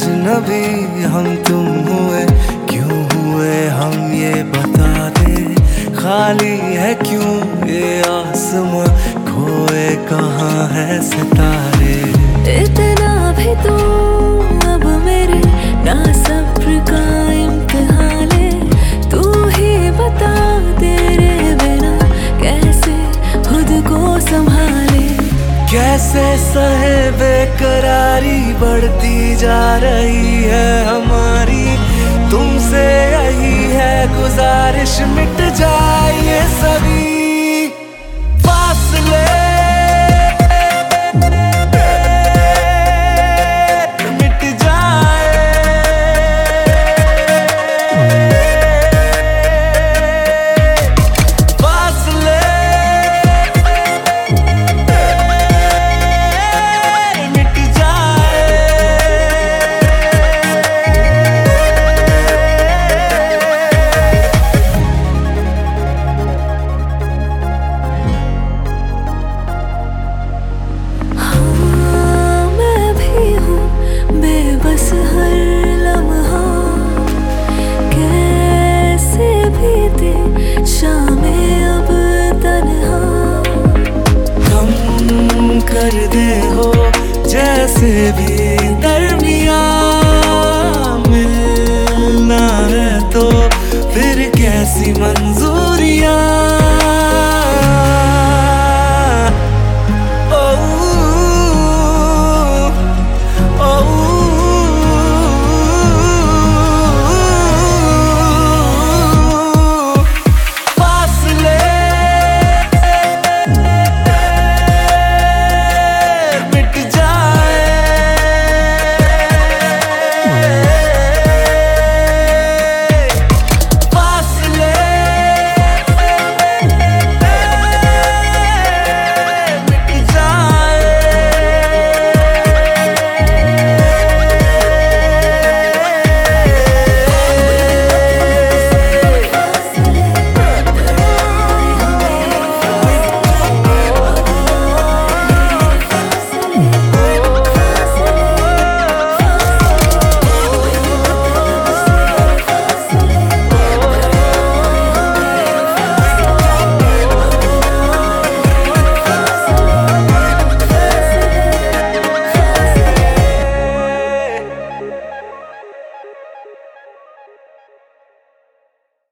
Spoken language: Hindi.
अजनबी हम तुम हुए, क्यों हुए हम ये बता दे। खाली है क्यों ये आसमां, खोए कहाँ है सितारे। इतना भी तो अब मेरे ना सब्र का इम्तिहान ले। तू ही बता तेरे बिना कैसे खुद को संभाले। कैसे सहे बेकरारी, बढ़ती जा रही है हमारी। तुमसे यही है गुजारिश, मिट जा